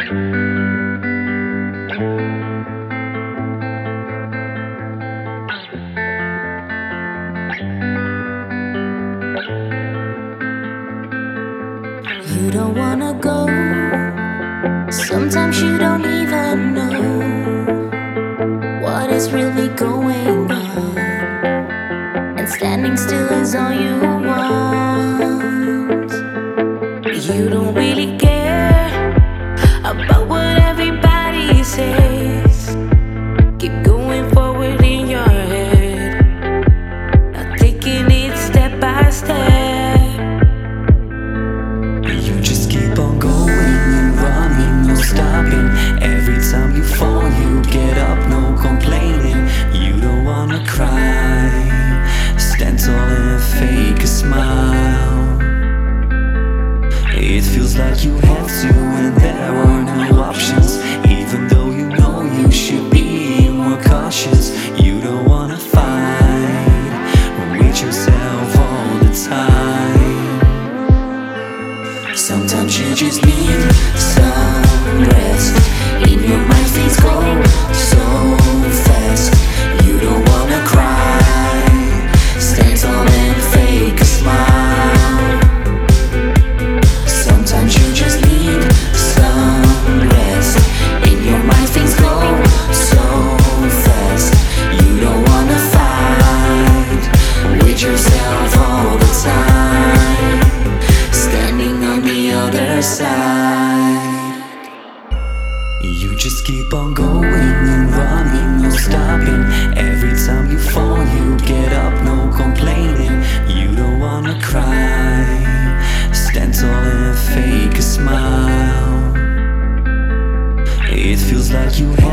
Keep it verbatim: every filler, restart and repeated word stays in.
You don't wanna go. Sometimes you don't even know what is really going on, and standing still is all you want. You don't really care about what everybody says. Keep going forward in your head, not taking it step by step. You just keep on going and running, no stopping. Every time you fall, you get up, no complaining. You don't wanna cry, stand tall and fake a smile. It feels like you have to and there are no options, even though you know you should be more cautious. You don't wanna fight with yourself all the time. Sometimes you just need some rest. In your mind things go so fast. You don't wanna cry, stand tall and fake a smile. Sometimes you just need some rest. In your mind things go so fast. You don't wanna fight with yourself all the time, standing on the other side. You just keep on going and running, no stopping. Every time you fall, you get up, no complaining. You don't wanna cry, stand tall and fake a smile. It feels like you